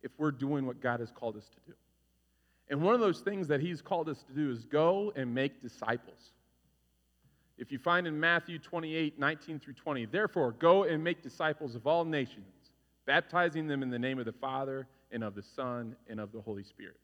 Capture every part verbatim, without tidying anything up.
if we're doing what God has called us to do. And one of those things that he's called us to do is go and make disciples. If you find in Matthew twenty-eight, nineteen through twenty, therefore go and make disciples of all nations, baptizing them in the name of the Father and of the Son and of the Holy Spirit,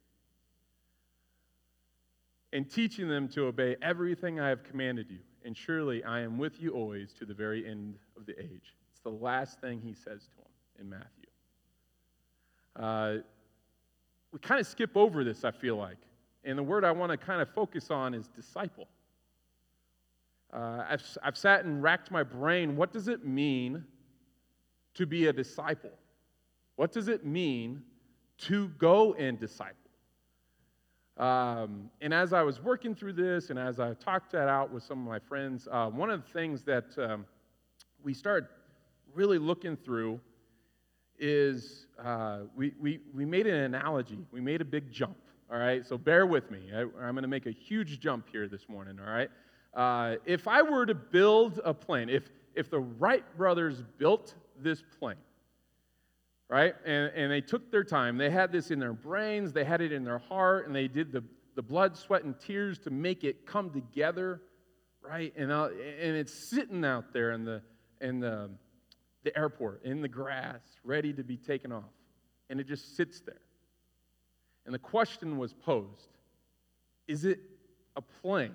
and teaching them to obey everything I have commanded you. And surely I am with you always to the very end of the age. It's the last thing he says to them in Matthew. Uh, we kind of skip over this, I feel like. And the word I want to kind of focus on is disciple. Uh, I've, I've sat and racked my brain. What does it mean to be a disciple? What does it mean to go and disciple? Um, and as I was working through this and as I talked that out with some of my friends, uh, one of the things that um, we started really looking through is uh, we, we, we made an analogy. We made a big jump, all right? So bear with me. I, I'm going to make a huge jump here this morning, all right? Uh, if I were to build a plane, if, if the Wright brothers built this plane, right, and, and they took their time, they had this in their brains, they had it in their heart, and they did the, the blood, sweat, and tears to make it come together, right, and, uh, and it's sitting out there in the, in the, the airport, in the grass, ready to be taken off, and it just sits there. And the question was posed, is it a plane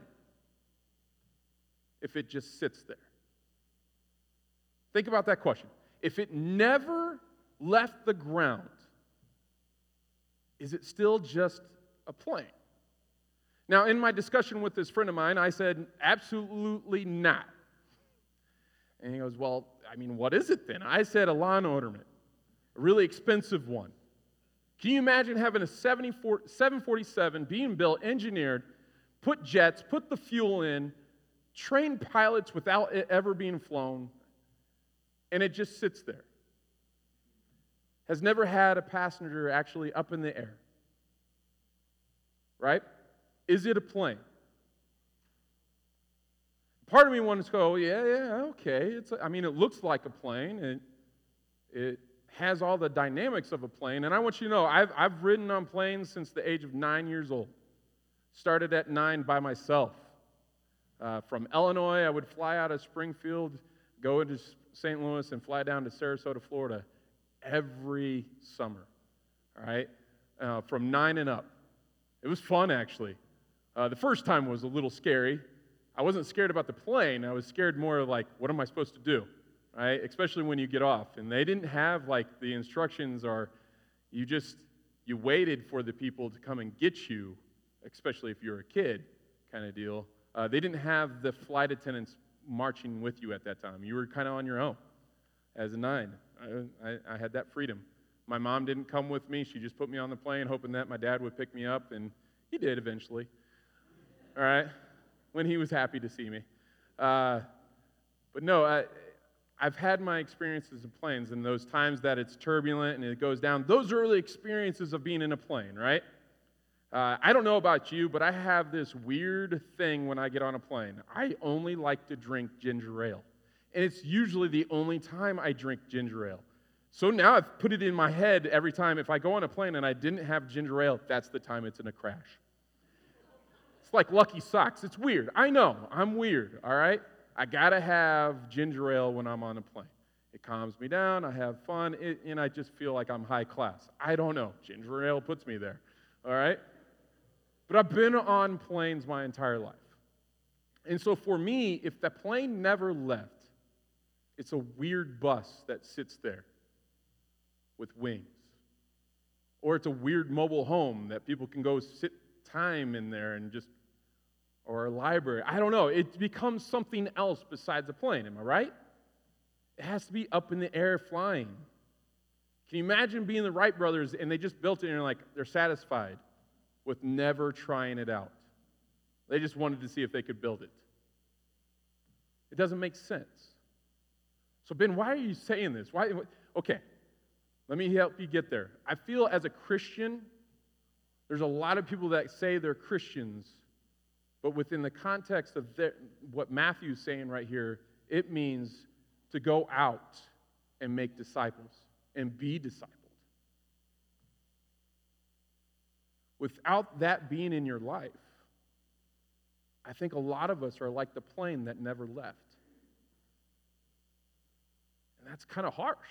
if it just sits there? Think about that question. If it never left the ground, is it still just a plane? Now, in my discussion with this friend of mine, I said, absolutely not. And he goes, well, I mean, what is it then? I said, a lawn ornament, a really expensive one. Can you imagine having a seven forty-seven being built, engineered, put jets, put the fuel in, train pilots without it ever being flown, and it just sits there? Has never had a passenger actually up in the air. Right? Is it a plane? Part of me wants to go, oh, yeah, yeah, okay. It's. A, I mean, it looks like a plane. It, it has all the dynamics of a plane. And I want you to know, I've, I've ridden on planes since the age of nine years old. Started at nine by myself. Uh, from Illinois, I would fly out of Springfield, go into Saint Louis, and fly down to Sarasota, Florida, every summer, all right, uh, from nine and up. It was fun, actually. Uh, the first time was a little scary. I wasn't scared about the plane. I was scared more of, like, what am I supposed to do, right, especially when you get off. And they didn't have, like, the instructions, or you just, you waited for the people to come and get you, especially if you're a kid kind of deal. Uh, they didn't have the flight attendants marching with you at that time. You were kind of on your own as a nine. I, I, I had that freedom. My mom didn't come with me. She just put me on the plane, hoping that my dad would pick me up, and he did eventually, all right, when he was happy to see me. Uh, but no, I, I've had my experiences in planes, and those times that it's turbulent and it goes down, those are early experiences of being in a plane, right? Uh, I don't know about you, but I have this weird thing when I get on a plane. I only like to drink ginger ale. And it's usually the only time I drink ginger ale. So now I've put it in my head every time if I go on a plane and I didn't have ginger ale, that's the time it's in a crash. It's like Lucky Socks. It's weird. I know. I'm weird, all right? I got to have ginger ale when I'm on a plane. It calms me down. I have fun, it, and I just feel like I'm high class. I don't know. Ginger ale puts me there, all right? But I've been on planes my entire life. And so for me, if the plane never left, it's a weird bus that sits there with wings. Or it's a weird mobile home that people can go sit time in there and just, or a library. I don't know. It becomes something else besides a plane. Am I right? It has to be up in the air flying. Can you imagine being the Wright brothers and they just built it and they're like, they're satisfied with never trying it out. They just wanted to see if they could build it. It doesn't make sense. So Ben, why are you saying this? Why? Okay, let me help you get there. I feel as a Christian, there's a lot of people that say they're Christians, but within the context of their, what Matthew's saying right here, it means to go out and make disciples and be discipled. without that being in your life, I think a lot of us are like the plane that never left. And that's kind of harsh.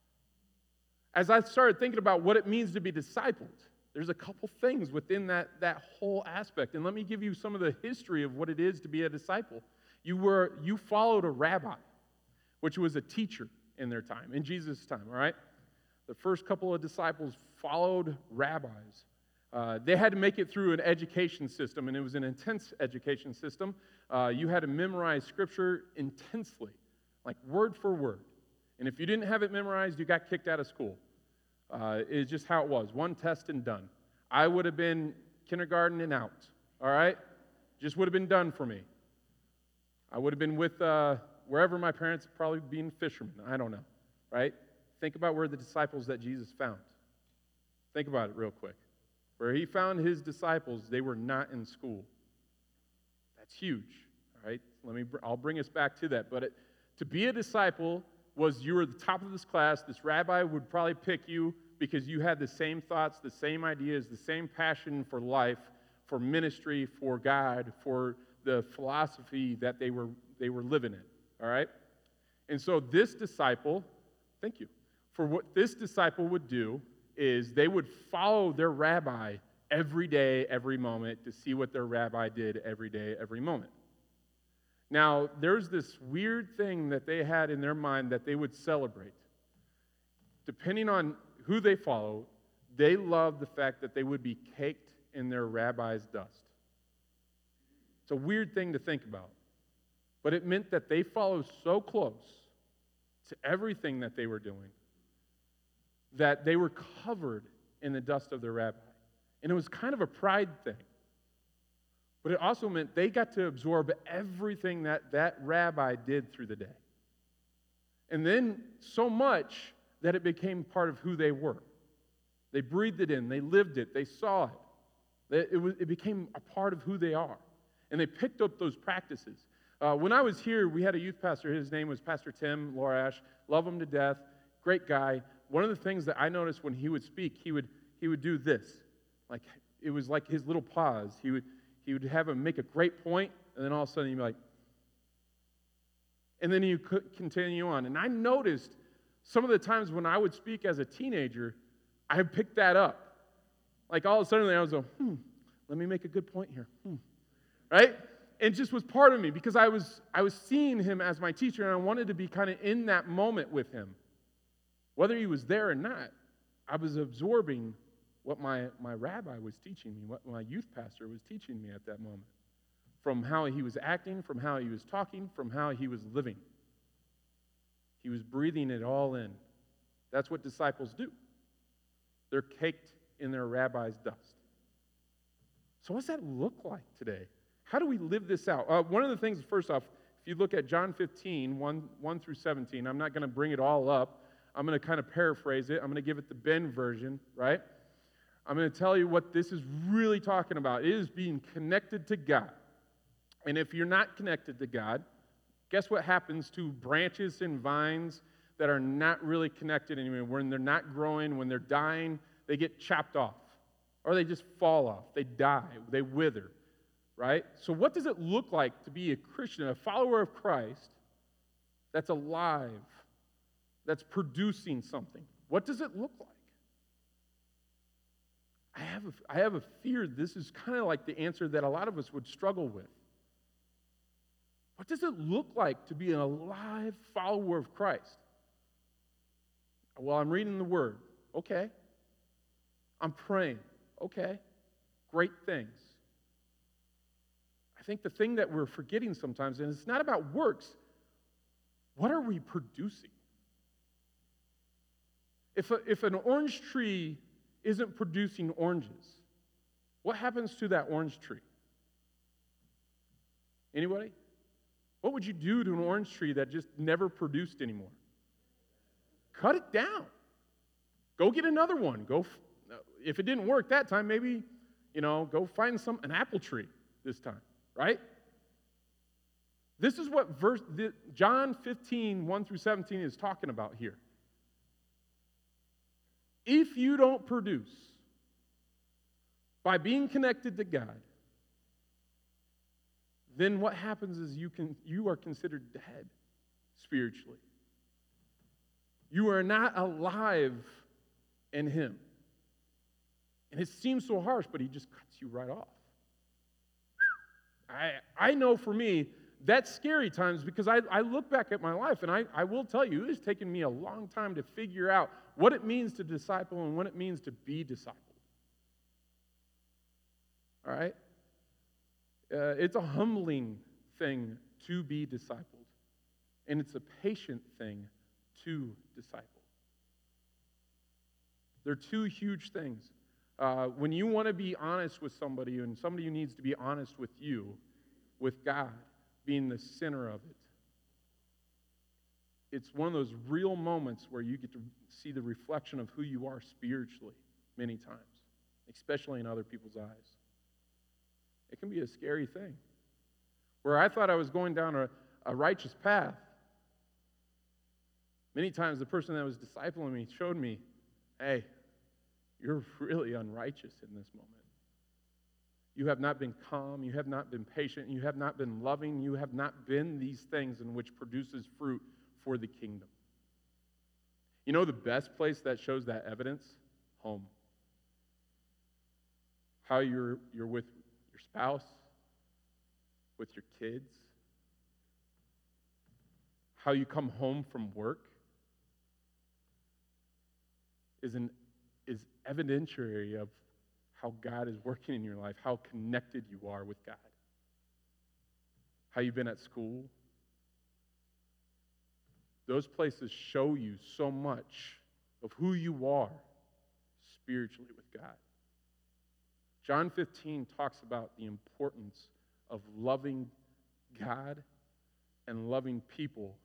As I started thinking about what it means to be discipled, there's a couple things within that, that whole aspect. And let me give you some of the history of what it is to be a disciple. You were you followed a rabbi, which was a teacher in their time, in Jesus' time, all right? The first couple of disciples followed rabbis. Uh, they had to make it through an education system, and it was an intense education system. Uh, you had to memorize Scripture intensely, like word for word. And if you didn't have it memorized, you got kicked out of school. Uh, it's just how it was. One test and done. I would have been kindergarten and out, all right? Just would have been done for me. I would have been with uh, wherever my parents, probably being fishermen. I don't know, right? Think about where the disciples that Jesus found. Think about it real quick. Where he found his disciples, they were not in school. That's huge, all right? Let me. I'll bring us back to that. But it, to be a disciple was you were the top of this class. This rabbi would probably pick you because you had the same thoughts, the same ideas, the same passion for life, for ministry, for God, for the philosophy that they were they were living in, all right? And so this disciple, thank you, for what this disciple would do is they would follow their rabbi every day, every moment to see what their rabbi did every day, every moment. Now, there's this weird thing that they had in their mind that they would celebrate. Depending on who they follow, they loved the fact that they would be caked in their rabbi's dust. It's a weird thing to think about. But it meant that they followed so close to everything that they were doing that they were covered in the dust of their rabbi. And it was kind of a pride thing. But it also meant they got to absorb everything that that rabbi did through the day. And then so much that it became part of who they were. They breathed it in. They lived it. They saw it. It, was, it became a part of who they are. And they picked up those practices. Uh, when I was here, we had a youth pastor. His name was Pastor Tim Lorash. Love him to death. Great guy. One of the things that I noticed when he would speak, he would he would do this. Like, it was like his little pause. He would he would have him make a great point, and then all of a sudden he'd be like, and then he could continue on. And I noticed some of the times when I would speak as a teenager, I picked that up. Like all of a sudden I was like, hmm, let me make a good point here. Hmm. Right? And it just was part of me because I was I was seeing him as my teacher, and I wanted to be kind of in that moment with him. Whether he was there or not, I was absorbing what my, my rabbi was teaching me, what my youth pastor was teaching me at that moment. From how he was acting, from how he was talking, from how he was living. He was breathing it all in. That's what disciples do. They're caked in their rabbi's dust. So what's that look like today? How do we live this out? Uh, one of the things, first off, if you look at John fifteen, one, one through seventeen, I'm not going to bring it all up. I'm going to kind of paraphrase it. I'm going to give it the Ben version, right? I'm going to tell you what this is really talking about. It is being connected to God. And if you're not connected to God, guess what happens to branches and vines that are not really connected anymore? When they're not growing, when they're dying, they get chopped off. Or they just fall off. They die. They wither, right? So what does it look like to be a Christian, a follower of Christ that's alive, that's producing something? What does it look like? I have a, I have a fear this is kind of like the answer that a lot of us would struggle with. What does it look like to be an alive follower of Christ? Well, I'm reading the Word. Okay. I'm praying. Okay. Great things. I think the thing that we're forgetting sometimes, and it's not about works, what are we producing? If, a, if an orange tree isn't producing oranges, what happens to that orange tree? Anybody? What would you do to an orange tree that just never produced anymore? Cut it down. Go get another one. Go, if it didn't work that time, maybe, you know, go find some an apple tree this time, right? This is what verse John fifteen, one through seventeen is talking about here. If you don't produce, By being connected to God, then what happens is you can you are considered dead spiritually. You are not alive in Him. And it seems so harsh, but He just cuts you right off. I, I know for me, that's scary times because I, I look back at my life and I, I will tell you, it has taken me a long time to figure out what it means to disciple and what it means to be discipled. All right? Uh, it's a humbling thing to be discipled. And it's a patient thing to disciple. They're two huge things. Uh, when you want to be honest with somebody and somebody who needs to be honest with you, with God being the center of it, it's one of those real moments where you get to see the reflection of who you are spiritually many times, especially in other people's eyes. It can be a scary thing. Where I thought I was going down a, a righteous path, many times the person that was discipling me showed me, hey, you're really unrighteous in this moment. You have not been calm, you have not been patient, you have not been loving, you have not been these things in which produces fruit for the kingdom. You know the best place that shows that evidence? Home. How you're, you're with your spouse, with your kids, how you come home from work is an is evidentiary of how God is working in your life, how connected you are with God, how you've been at school. Those places show you so much of who you are spiritually with God. John fifteen talks about the importance of loving God and loving people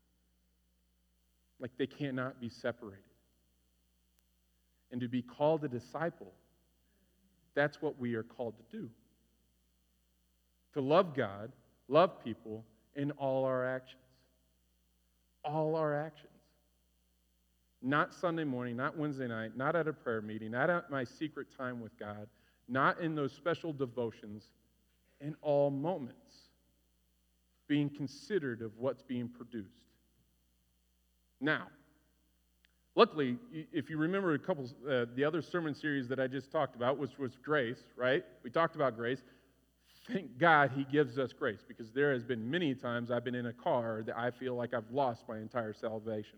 like they cannot be separated. And to be called a disciple, that's what we are called to do. To love God, love people in all our actions. All our actions. Not Sunday morning, not Wednesday night, not at a prayer meeting, not at my secret time with God, not in those special devotions, in all moments, being considered of what's being produced. Now, luckily, if you remember a couple, uh, the other sermon series that I just talked about, which was grace, right? We talked about grace. Thank God He gives us grace, because there has been many times I've been in a car that I feel like I've lost my entire salvation.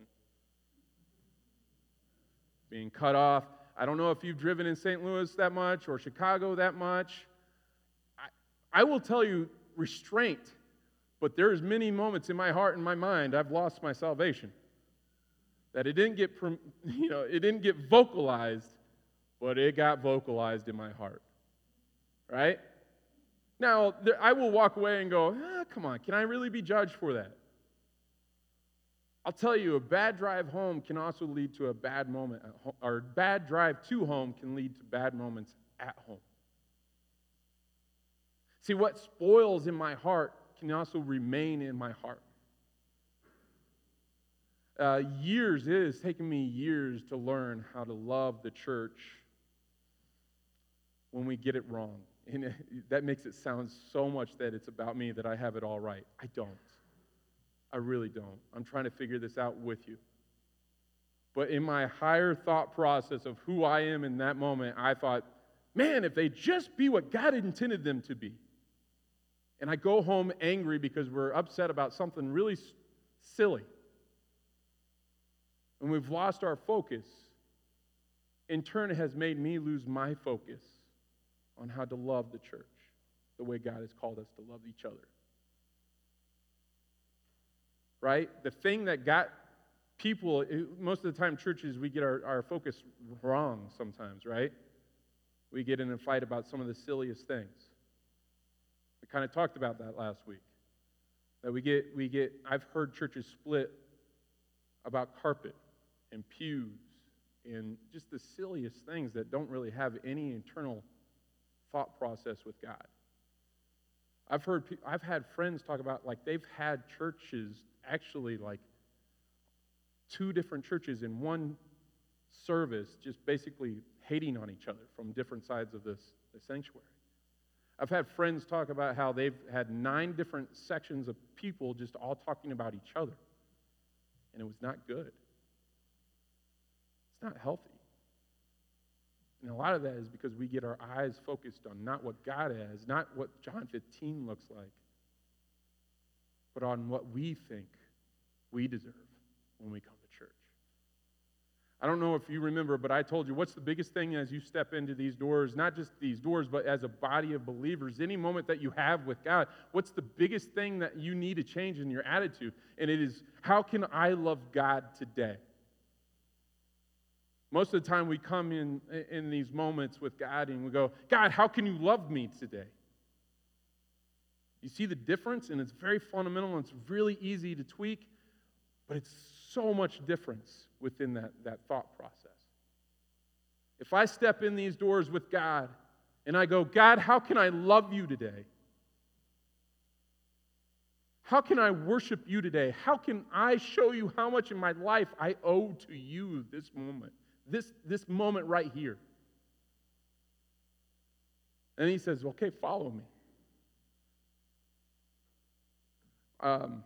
Being cut off. I don't know if you've driven in Saint Louis that much or Chicago that much. I, I will tell you, restraint, but there's many moments in my heart and my mind I've lost my salvation. That it didn't get, you know, it didn't get vocalized, but it got vocalized in my heart, right? Now, there, I will walk away and go, ah, come on, can I really be judged for that? I'll tell you, a bad drive home can also lead to a bad moment at home, or bad drive to home can lead to bad moments at home. See, what spoils in my heart can also remain in my heart. Uh, years, it has taken me years to learn how to love the church when we get it wrong. And it, that makes it sound so much that it's about me, that I have it all right. I don't. I really don't. I'm trying to figure this out with you. But in my higher thought process of who I am in that moment, I thought, man, if they just be what God intended them to be. And I go home angry because we're upset about something really s- silly. And we've lost our focus. In turn, it has made me lose my focus on how to love the church the way God has called us to love each other. Right? The thing that got people, most of the time churches, we get our, our focus wrong sometimes, right? We get in a fight about some of the silliest things. We kind of talked about that last week. That we get, we get, I've heard churches split about carpet and pews and just the silliest things that don't really have any internal thought process with God. I've heard, I've had friends talk about like they've had churches, actually like two different churches in one service, just basically hating on each other from different sides of this, this sanctuary. I've had friends talk about how they've had nine different sections of people just all talking about each other. And it was not good. It's not healthy. And a lot of that is because we get our eyes focused on not what God has, not what John fifteen looks like, but on what we think we deserve when we come to church. I don't know if you remember, but I told you, what's the biggest thing as you step into these doors, not just these doors, but as a body of believers, any moment that you have with God, what's the biggest thing that you need to change in your attitude? And it is, how can I love God today? Most of the time we come in, in these moments with God and we go, God, how can you love me today? You see the difference? And it's very fundamental and it's really easy to tweak, but it's so much difference within that, that thought process. If I step in these doors with God and I go, God, how can I love you today? How can I worship you today? How can I show you how much in my life I owe to you this moment? This, this moment right here. And he says, okay, follow me. Um,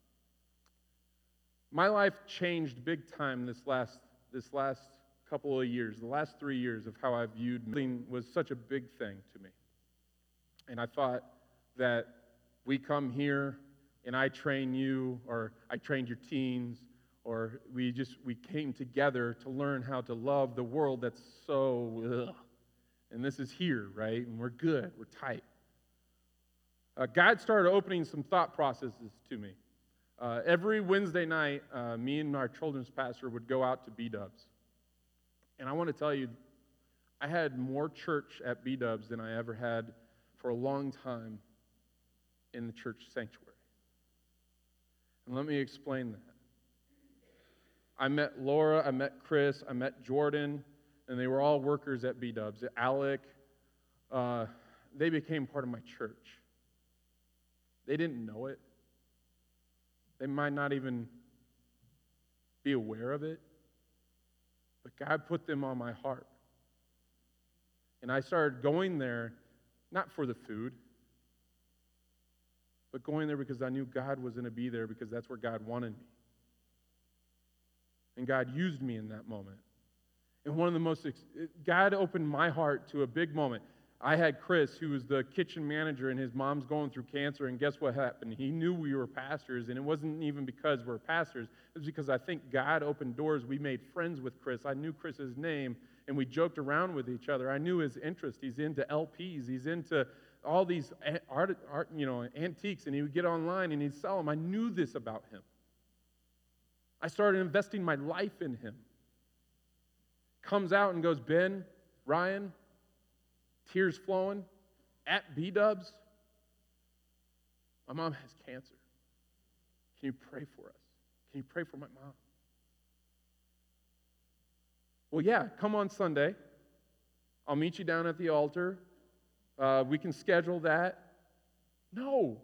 my life changed big time this last, this last couple of years, the last three years of how I viewed moving was such a big thing to me. And I thought that we come here and I train you, or I trained your teens, or we just, we came together to learn how to love the world that's so, ugh. And this is here, right? And we're good, we're tight. Uh, God started opening some thought processes to me. Uh, every Wednesday night, uh, me and our children's pastor would go out to B-Dubs. And I want to tell you, I had more church at B-Dubs than I ever had for a long time in the church sanctuary. And let me explain that. I met Laura, I met Chris, I met Jordan, and they were all workers at B-Dubs. Alec, uh, they became part of my church. They didn't know it. They might not even be aware of it. But God put them on my heart. And I started going there, not for the food, but going there because I knew God was going to be there because that's where God wanted me. And God used me in that moment. And one of the most, God opened my heart to a big moment. I had Chris, who was the kitchen manager, and his mom's going through cancer, and guess what happened? He knew we were pastors, and it wasn't even because we're pastors. It was because I think God opened doors. We made friends with Chris. I knew Chris's name, and we joked around with each other. I knew his interest. He's into L Ps. He's into all these art, art, you know, antiques, and he would get online, and he'd sell them. I knew this about him. I started investing my life in him. Comes out and goes, Ben, Ryan, tears flowing, at B-Dubs, my mom has cancer. Can you pray for us? Can you pray for my mom? Well, yeah, come on Sunday. I'll meet you down at the altar. Uh, we can schedule that. No.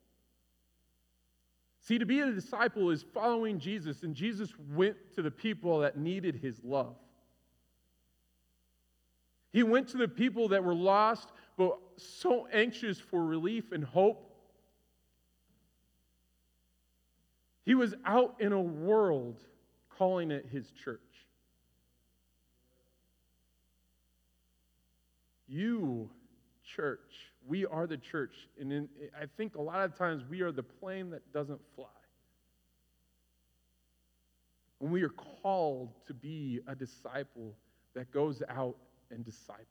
See, to be a disciple is following Jesus, and Jesus went to the people that needed his love. He went to the people that were lost, but so anxious for relief and hope. He was out in a world calling it his church. You, church, we are the church. And in, I think a lot of times we are the plane that doesn't fly. And we are called to be a disciple that goes out and disciples.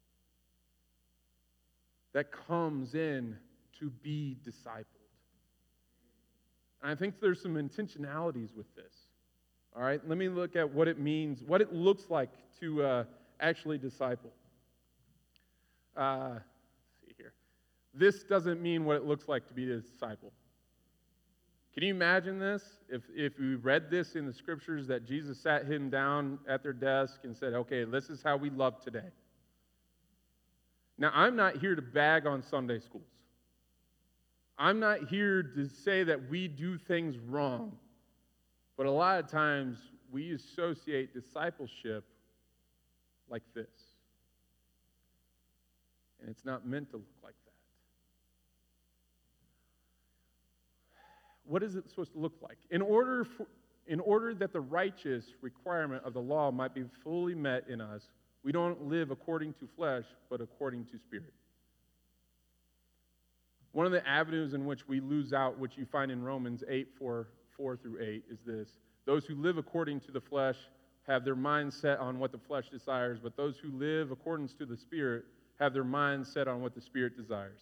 That comes in to be discipled. And I think there's some intentionalities with this. All right, let me look at what it means, what it looks like to uh, actually disciple. Uh, let's see here. This doesn't mean what it looks like to be a disciple. Can you imagine this? If, if we read this in the scriptures that Jesus sat him down at their desk and said, okay, this is how we love today. Now, I'm not here to bag on Sunday schools. I'm not here to say that we do things wrong. But a lot of times we associate discipleship like this. It's not meant to look like that. What is it supposed to look like? In order for, in order that the righteous requirement of the law might be fully met in us, we don't live according to flesh, but according to spirit. One of the avenues in which we lose out, which you find in Romans eight, four, four through eight, is this. Those who live according to the flesh have their mind set on what the flesh desires, but those who live according to the Spirit have their mind set on what the Spirit desires.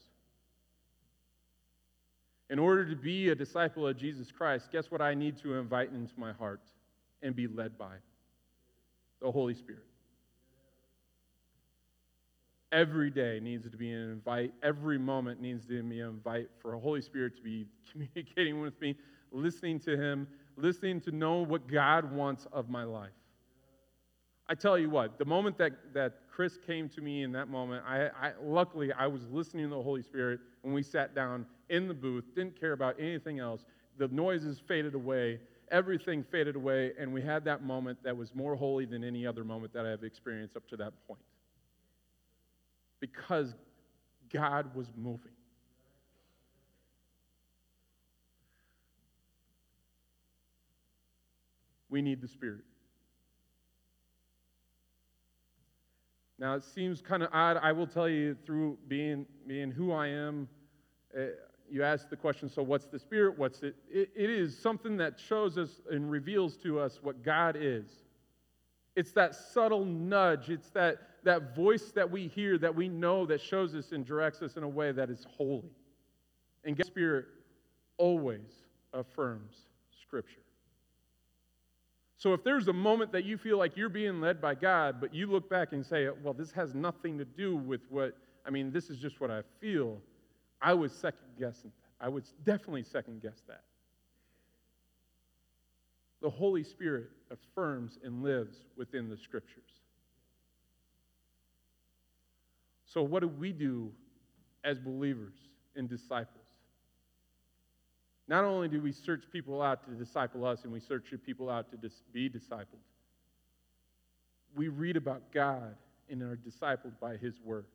In order to be a disciple of Jesus Christ, guess what I need to invite into my heart and be led by? The Holy Spirit. Every day needs to be an invite. Every moment needs to be an invite for the Holy Spirit to be communicating with me, listening to Him, listening to know what God wants of my life. I tell you what, the moment that, that Chris came to me in that moment, I, I luckily I was listening to the Holy Spirit when we sat down in the booth, didn't care about anything else. The noises faded away, everything faded away, and we had that moment that was more holy than any other moment that I have experienced up to that point. Because God was moving. We need the Spirit. Now, it seems kind of odd. I will tell you, through being, being who I am, uh, you ask the question, so what's the Spirit? What's it? it? It is something that shows us and reveals to us what God is. It's that subtle nudge. It's that, that voice that we hear, that we know, that shows us and directs us in a way that is holy. And God's Spirit always affirms Scripture. So if there's a moment that you feel like you're being led by God, but you look back and say, well, this has nothing to do with what, I mean, this is just what I feel, I would second guess that. I would definitely second guess that. The Holy Spirit affirms and lives within the Scriptures. So what do we do as believers and disciples? Not only do we search people out to disciple us and we search people out to dis- be discipled, we read about God and are discipled by His Word.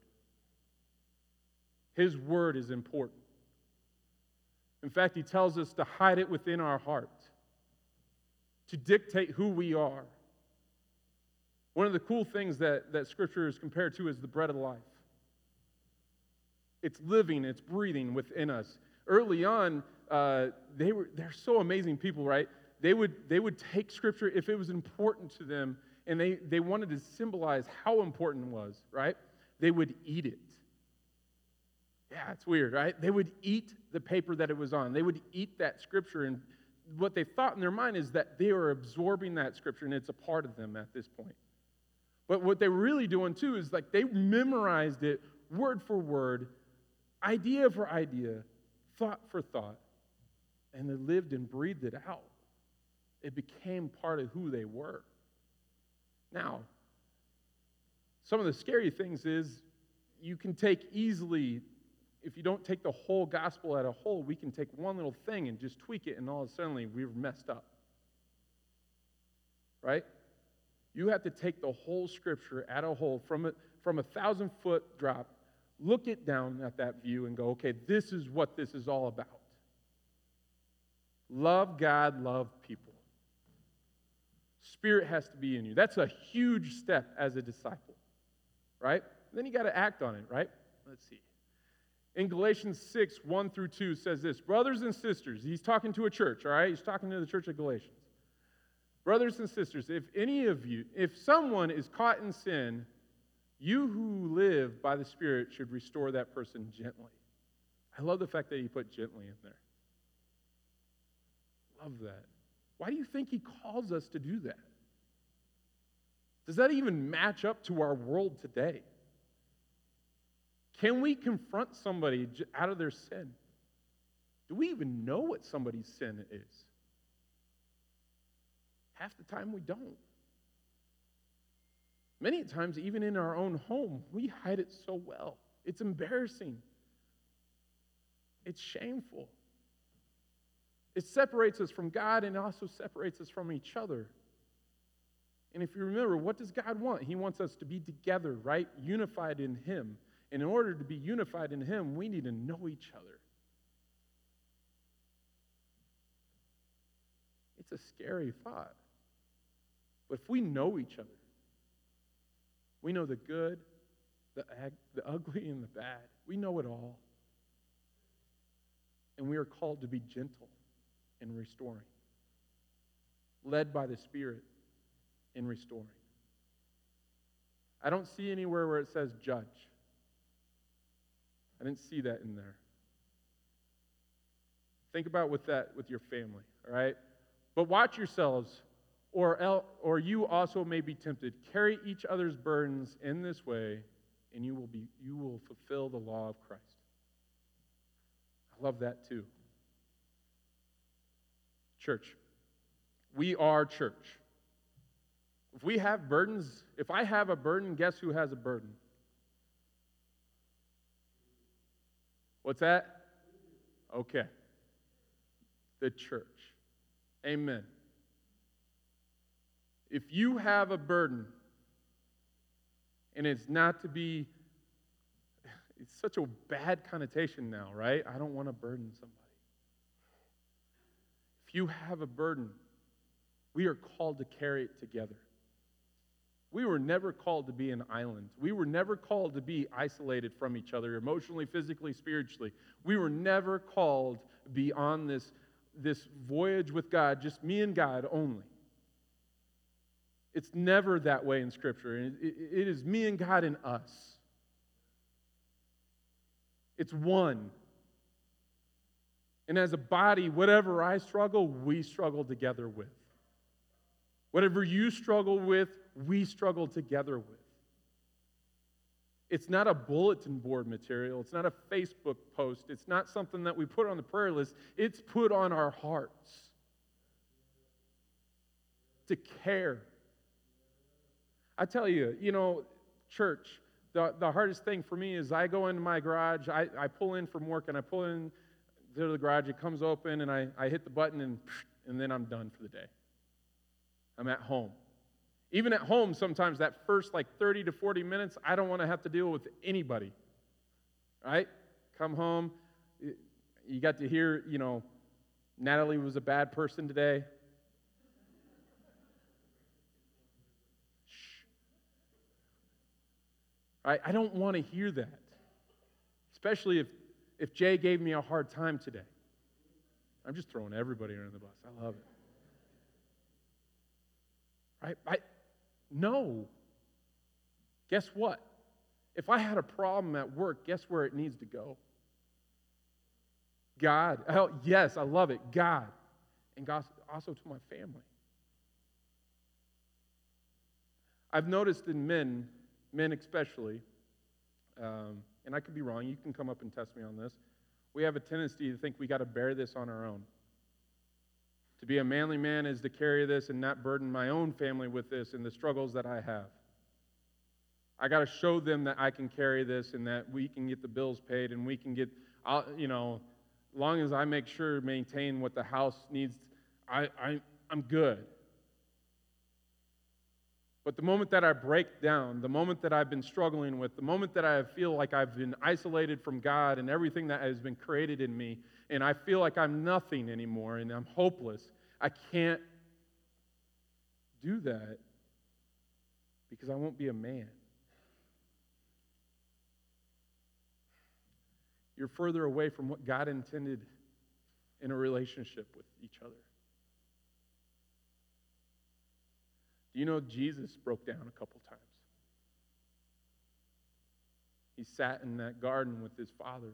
His Word is important. In fact, He tells us to hide it within our heart, to dictate who we are. One of the cool things that, that Scripture is compared to is the bread of life. It's living, it's breathing within us. Early on, uh, they were, they're so amazing people, right? They would, they would take Scripture if it was important to them, and they, they wanted to symbolize how important it was, right? They would eat it. Yeah, it's weird, right? They would eat the paper that it was on. They would eat that Scripture, and what they thought in their mind is that they are absorbing that Scripture, and it's a part of them at this point. But what they're really doing, too, is like they memorized it word for word, idea for idea, thought for thought, and they lived and breathed it out. It became part of who they were. Now, some of the scary things is you can take easily, if you don't take the whole gospel at a whole, we can take one little thing and just tweak it, and all of a sudden we've messed up. Right? You have to take the whole Scripture at a whole, from a, from a thousand-foot drop, look it down at that view and go, okay, this is what this is all about. Love God, love people. Spirit has to be in you. That's a huge step as a disciple, right? Then you got to act on it, right? Let's see. In Galatians six, one through two says this, brothers and sisters, he's talking to a church, all right? He's talking to the church of Galatians. Brothers and sisters, if any of you, if someone is caught in sin, you who live by the Spirit should restore that person gently. I love the fact that he put gently in there. Love that. Why do you think he calls us to do that? Does that even match up to our world today? Can we confront somebody out of their sin? Do we even know what somebody's sin is? Half the time we don't. Many times, even in our own home, we hide it so well. It's embarrassing. It's shameful. It separates us from God and also separates us from each other. And if you remember, what does God want? He wants us to be together, right? Unified in Him. And in order to be unified in him, we need to know each other. It's a scary thought. But if we know each other, we know the good, the, ag- the ugly, and the bad. We know it all. And we are called to be gentle in restoring, led by the Spirit in restoring. I don't see anywhere where it says judge. I didn't see that in there. Think about with that with your family, all right? But watch yourselves, or el- or you also may be tempted. Carry each other's burdens in this way, and you will be you will fulfill the law of Christ. I love that too. Church. We are church. If we have burdens, if I have a burden, guess who has a burden? What's that? Okay. The church. Amen. If you have a burden, and it's not to be, it's such a bad connotation now, right? I don't want to burden somebody. If you have a burden, we are called to carry it together. We were never called to be an island. We were never called to be isolated from each other, emotionally, physically, spiritually. We were never called to be on this, this voyage with God, just me and God only. It's never that way in Scripture. It, it, it is me and God and us. It's one. And as a body, whatever I struggle, we struggle together with. Whatever you struggle with, we struggle together with. It's not a bulletin board material. It's not a Facebook post. It's not something that we put on the prayer list. It's put on our hearts to care. I tell you, you know, church, the, the hardest thing for me is I go into my garage, I, I pull in from work, and I pull in to the garage, it comes open, and I, I hit the button, and, and then I'm done for the day. I'm at home. Even at home, sometimes that first like thirty to forty minutes, I don't want to have to deal with anybody. Right? Come home, you got to hear, you know, Natalie was a bad person today. Shh. Right? I don't want to hear that. Especially if, if Jay gave me a hard time today. I'm just throwing everybody under the bus. I love it. Right? I, no. Guess what? If I had a problem at work, guess where it needs to go? God. Oh, yes, I love it. God. And God, also to my family. I've noticed in men, men especially, um, and I could be wrong, you can come up and test me on this, we have a tendency to think we got to bear this on our own. To be a manly man is to carry this and not burden my own family with this and the struggles that I have. I got to show them that I can carry this and that we can get the bills paid and we can get, you know, as long as I make sure maintain what the house needs, I, I, I'm good. But the moment that I break down, the moment that I've been struggling with, the moment that I feel like I've been isolated from God and everything that has been created in me, and I feel like I'm nothing anymore and I'm hopeless, I can't do that because I won't be a man. You're further away from what God intended in a relationship with each other. Do you know Jesus broke down a couple times? He sat in that garden with his Father.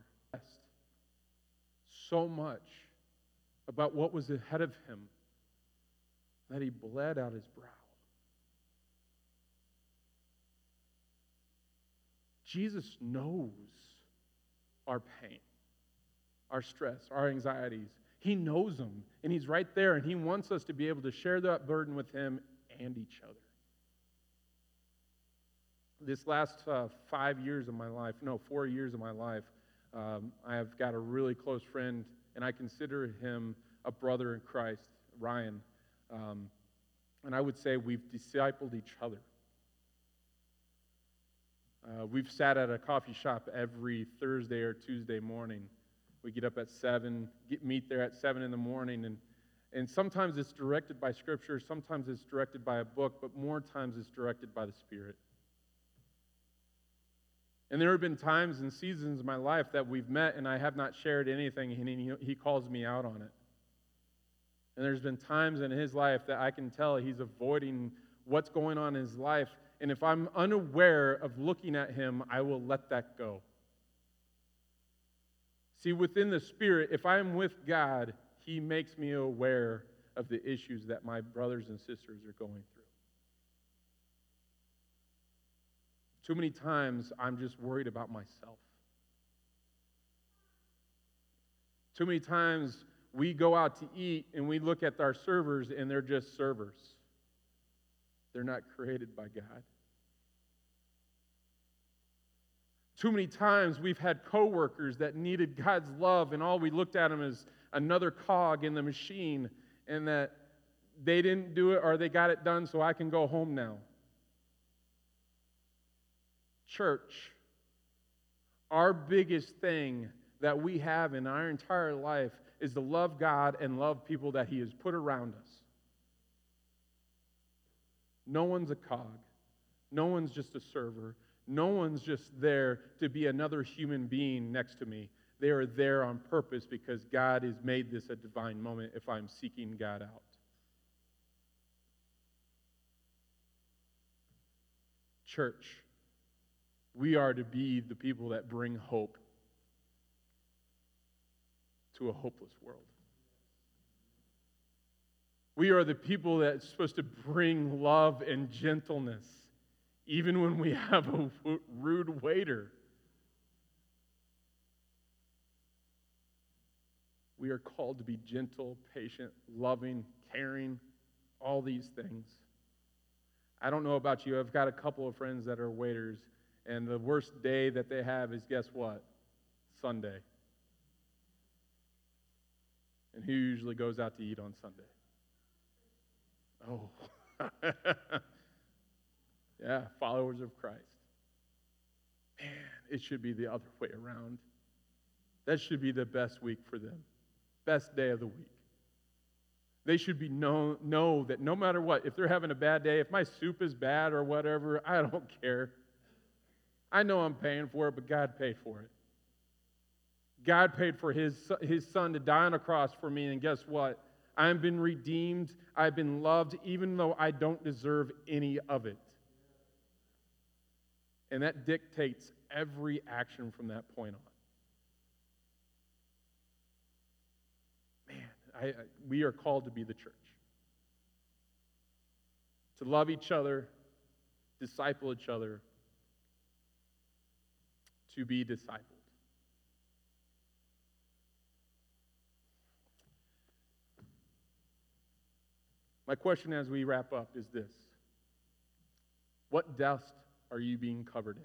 So much about what was ahead of him that he bled out his brow. Jesus knows our pain, our stress, our anxieties. He knows them, and he's right there, and he wants us to be able to share that burden with him and each other. This last uh, five years of my life, no, four years of my life, um, I have got a really close friend, and I consider him a brother in Christ, Ryan. Um, and I would say we've discipled each other. Uh, we've sat at a coffee shop every Thursday or Tuesday morning. We get up at seven, get meet there at seven in the morning, and and sometimes it's directed by Scripture, sometimes it's directed by a book, but more times it's directed by the Spirit. And there have been times and seasons in my life that we've met and I have not shared anything, and he, he calls me out on it. And there's been times in his life that I can tell he's avoiding what's going on in his life, and if I'm unaware of looking at him, I will let that go. See, within the Spirit, if I'm with God, he makes me aware of the issues that my brothers and sisters are going through. Too many times, I'm just worried about myself. Too many times, we go out to eat and we look at our servers and they're just servers. They're not created by God. Too many times we've had coworkers that needed God's love, and all we looked at them as another cog in the machine, and that they didn't do it or they got it done so I can go home now. Church, our biggest thing that we have in our entire life is to love God and love people that he has put around us. No one's a cog. No one's just a server. No one's just there to be another human being next to me. They are there on purpose because God has made this a divine moment if I'm seeking God out. Church, we are to be the people that bring hope to a hopeless world. We are the people that's supposed to bring love and gentleness, even when we have a rude waiter. We are called to be gentle, patient, loving, caring, all these things. I don't know about you, I've got a couple of friends that are waiters, and the worst day that they have is, guess what? Sunday. And who usually goes out to eat on Sunday? Oh. Yeah, followers of Christ. Man, it should be the other way around. That should be the best week for them. Best day of the week. They should be know, know that no matter what, if they're having a bad day, if my soup is bad or whatever, I don't care. I know I'm paying for it, but God paid for it. God paid for his, his son to die on a cross for me, and guess what? I've been redeemed. I've been loved, even though I don't deserve any of it. And that dictates every action from that point on. Man, I, I, we are called to be the church. To love each other, disciple each other, to be discipled. My question as we wrap up is this: what dust are you being covered in?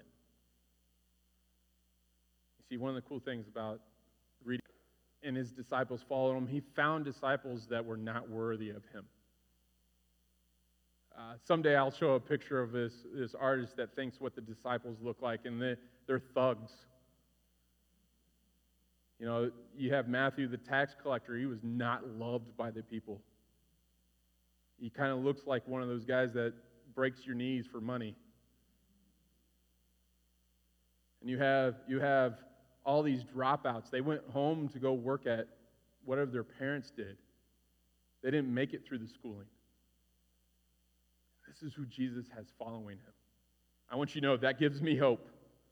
You see, one of the cool things about reading, and his disciples followed him, he found disciples that were not worthy of him. Uh, someday I'll show a picture of this, this artist that thinks what the disciples look like, and they, they're thugs. You know, you have Matthew, the tax collector. He was not loved by the people. He kind of looks like one of those guys that breaks your knees for money. And you have you have all these dropouts. They went home to go work at whatever their parents did. They didn't make it through the schooling. This is who Jesus has following him. I want you to know that gives me hope.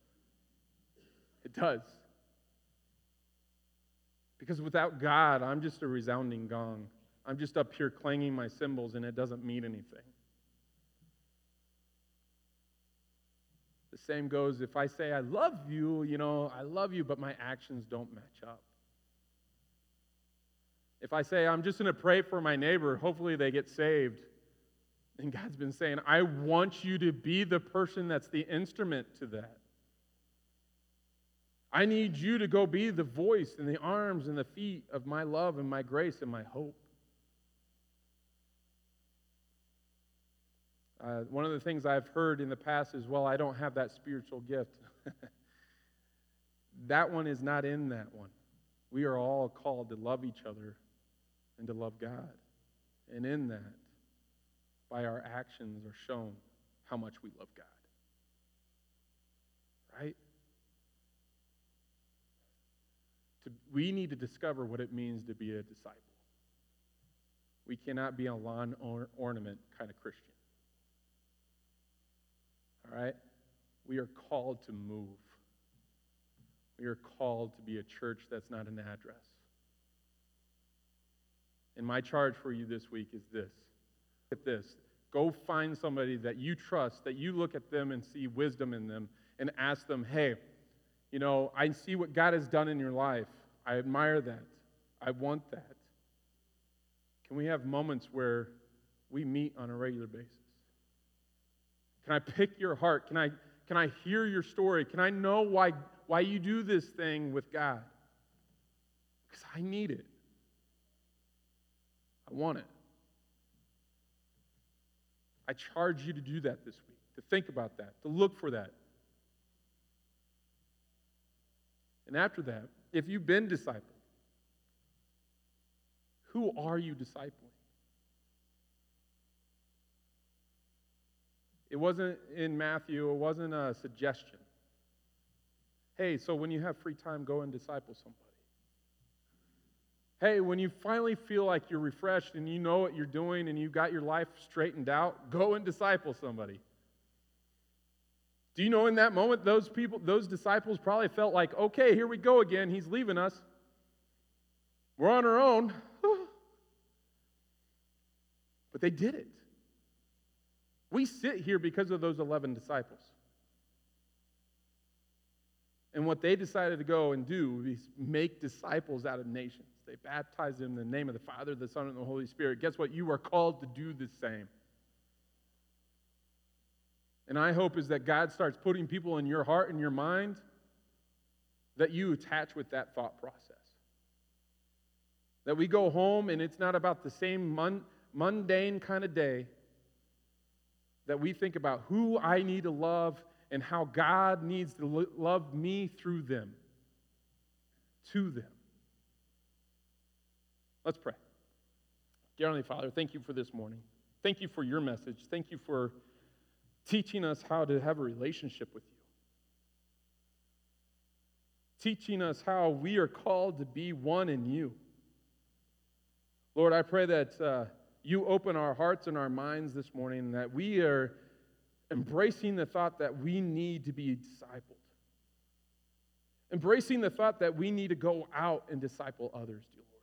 It does. Because without God, I'm just a resounding gong. I'm just up here clanging my cymbals, and it doesn't mean anything. The same goes if I say, I love you, you know, I love you, but my actions don't match up. If I say, I'm just going to pray for my neighbor, hopefully they get saved. And God's been saying, I want you to be the person that's the instrument to that. I need you to go be the voice and the arms and the feet of my love and my grace and my hope. Uh, one of the things I've heard in the past is, well, I don't have that spiritual gift. That one is not in that one. We are all called to love each other and to love God. And in that, by our actions are shown how much we love God. Right? To, we need to discover what it means to be a disciple. We cannot be a lawn or- ornament kind of Christian. All right? We are called to move. We are called to be a church that's not an address. And my charge for you this week is this. Look at this. Go find somebody that you trust, that you look at them and see wisdom in them, and ask them, hey, you know, I see what God has done in your life. I admire that. I want that. Can we have moments where we meet on a regular basis? Can I pick your heart? Can I, can I hear your story? Can I know why, why you do this thing with God? Because I need it. I want it. I charge you to do that this week, to think about that, to look for that. And after that, if you've been discipled, who are you discipling? It wasn't in Matthew, it wasn't a suggestion. Hey, so when you have free time, go and disciple somebody. Hey, when you finally feel like you're refreshed and you know what you're doing and you got your life straightened out, go and disciple somebody. Do you know in that moment, those people, those disciples probably felt like, okay, here we go again. He's leaving us. We're on our own. But they did it. We sit here because of those eleven disciples. And what they decided to go and do is make disciples out of nations. They baptized them in the name of the Father, the Son, and the Holy Spirit. Guess what? You are called to do the same. And I hope is that God starts putting people in your heart and your mind that you attach with that thought process. That we go home and it's not about the same mun- mundane kind of day. That we think about who I need to love and how God needs to lo- love me through them. To them. Let's pray. Dear Heavenly Father, thank you for this morning. Thank you for your message. Thank you for teaching us how to have a relationship with you. Teaching us how we are called to be one in you. Lord, I pray that uh, you open our hearts and our minds this morning, that we are embracing the thought that we need to be discipled. Embracing the thought that we need to go out and disciple others, dear Lord.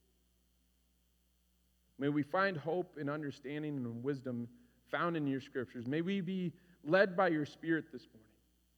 May we find hope and understanding and wisdom found in your scriptures. May we be led by your Spirit this morning.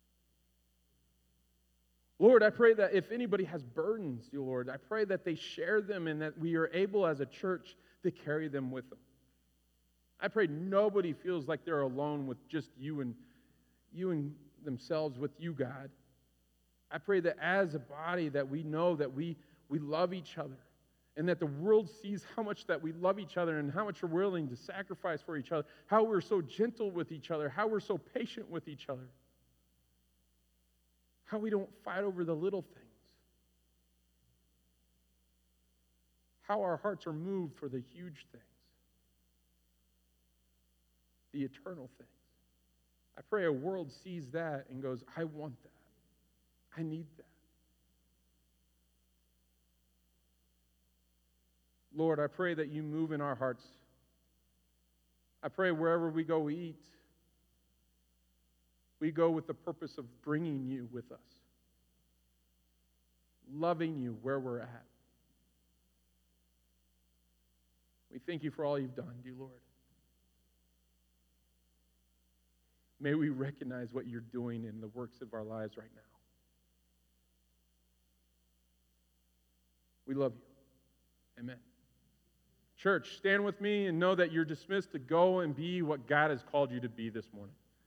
Lord, I pray that if anybody has burdens, dear Lord, I pray that they share them and that we are able as a church to carry them with them. I pray nobody feels like they're alone with just you and you and themselves with you, God. I pray that as a body that we know that we, we love each other and that the world sees how much that we love each other and how much we're willing to sacrifice for each other, how we're so gentle with each other, how we're so patient with each other, how we don't fight over the little things, how our hearts are moved for the huge things, the eternal things. I pray a world sees that and goes, I want that. I need that. Lord, I pray that you move in our hearts. I pray wherever we go eat, we go with the purpose of bringing you with us, loving you where we're at. We thank you for all you've done, dear Lord. May we recognize what you're doing in the works of our lives right now. We love you. Amen. Church, stand with me and know that you're dismissed to go and be what God has called you to be this morning.